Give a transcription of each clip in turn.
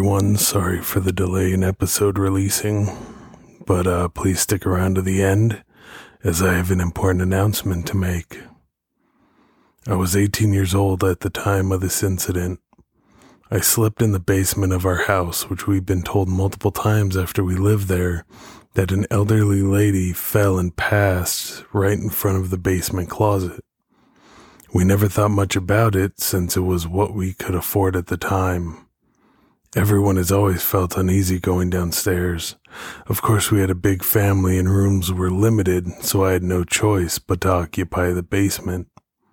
everyone. Sorry for the delay in episode releasing, but please stick around to the end as I have an important announcement to make. I was 18 years old at the time of this incident. I slept in the basement of our house, which we've been told multiple times after we lived there that an elderly lady fell and passed right in front of the basement closet. We never thought much about it since it was what we could afford at the time. Everyone has always felt uneasy going downstairs. Of course, we had a big family and rooms were limited, so I had no choice but to occupy the basement.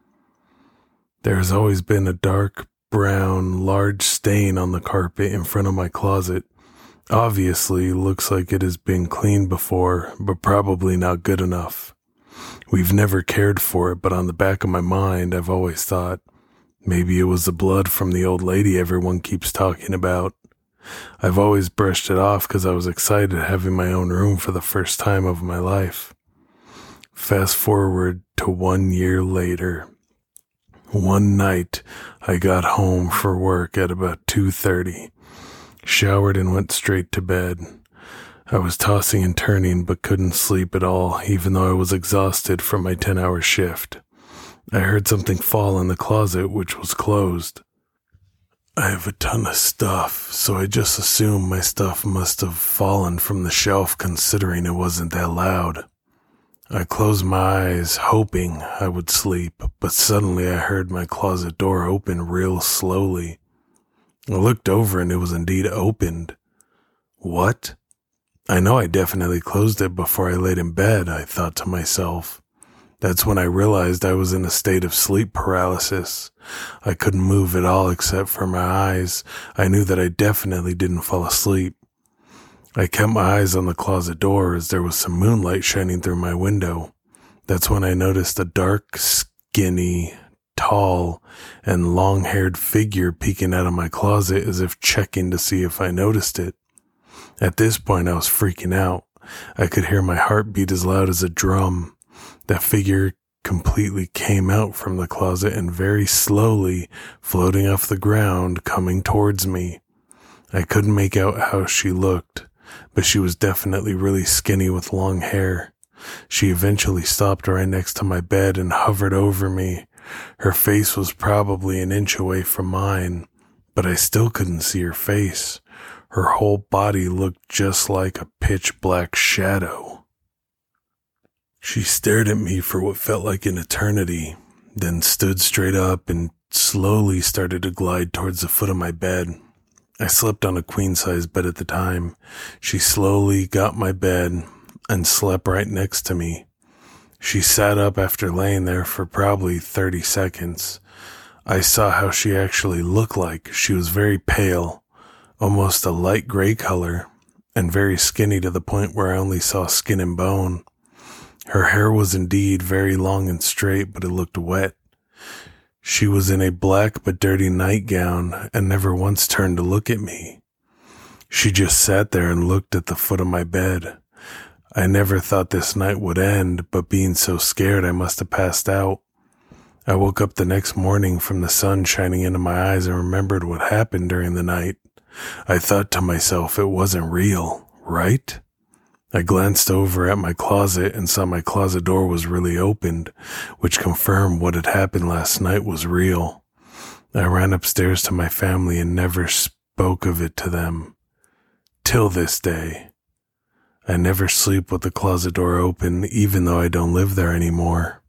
There has always been a dark brown, large stain on the carpet in front of my closet. Obviously, looks like it has been cleaned before, but probably not good enough. We've never cared for it, but on the back of my mind, I've always thought, maybe it was the blood from the old lady everyone keeps talking about. I've always brushed it off because I was excited having my own room for the first time of my life. Fast forward to 1 year later. One night, I got home for work at about 2:30, showered and went straight to bed. I was tossing and turning but couldn't sleep at all, even though I was exhausted from my 10-hour shift. I heard something fall in the closet, which was closed. I have a ton of stuff, so I just assumed my stuff must have fallen from the shelf considering it wasn't that loud. I closed my eyes, hoping I would sleep, but suddenly I heard my closet door open real slowly. I looked over and it was indeed opened. What? I know I definitely closed it before I laid in bed, I thought to myself. That's when I realized I was in a state of sleep paralysis. I couldn't move at all except for my eyes. I knew that I definitely didn't fall asleep. I kept my eyes on the closet door as there was some moonlight shining through my window. That's when I noticed a dark, skinny, tall, and long-haired figure peeking out of my closet as if checking to see if I noticed it. At this point, I was freaking out. I could hear my heart beat as loud as a drum. That figure completely came out from the closet and very slowly, floating off the ground, coming towards me. I couldn't make out how she looked, but she was definitely really skinny with long hair. She eventually stopped right next to my bed and hovered over me. Her face was probably an inch away from mine, but I still couldn't see her face. Her whole body looked just like a pitch black shadow. She stared at me for what felt like an eternity, then stood straight up and slowly started to glide towards the foot of my bed. I slept on a queen-size bed at the time. She slowly got my bed and slept right next to me. She sat up after laying there for probably 30 seconds. I saw how she actually looked like. She was very pale, almost a light gray color, and very skinny to the point where I only saw skin and bone. Her hair was indeed very long and straight, but it looked wet. She was in a black but dirty nightgown and never once turned to look at me. She just sat there and looked at the foot of my bed. I never thought this night would end, but being so scared I must have passed out. I woke up the next morning from the sun shining into my eyes and remembered what happened during the night. I thought to myself it wasn't real, right? I glanced over at my closet and saw my closet door was really opened, which confirmed what had happened last night was real. I ran upstairs to my family and never spoke of it to them. Till this day. I never sleep with the closet door open, even though I don't live there anymore.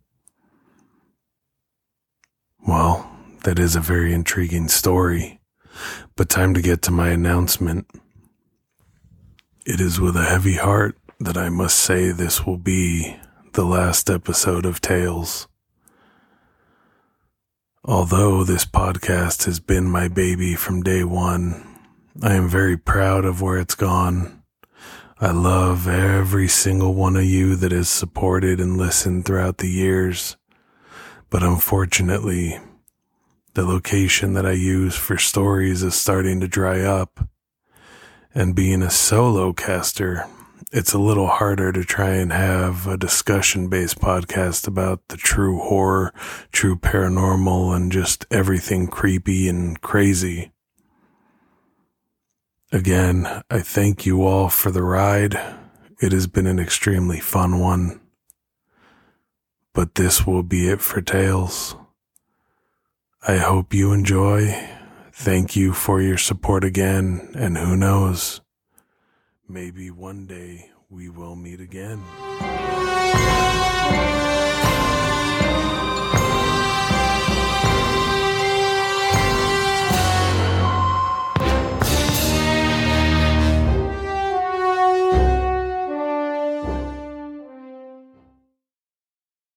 Well, that is a very intriguing story, but time to get to my announcement. It is with a heavy heart that I must say this will be the last episode of Tales. Although this podcast has been my baby from day one, I am very proud of where it's gone. I love every single one of you that has supported and listened throughout the years, but unfortunately, the location that I use for stories is starting to dry up. And being a solo caster, it's a little harder to try and have a discussion-based podcast about the true horror, true paranormal, and just everything creepy and crazy. Again, I thank you all for the ride. It has been an extremely fun one. But this will be it for Tales. I hope you enjoy. Thank you for your support again, and who knows, maybe one day we will meet again.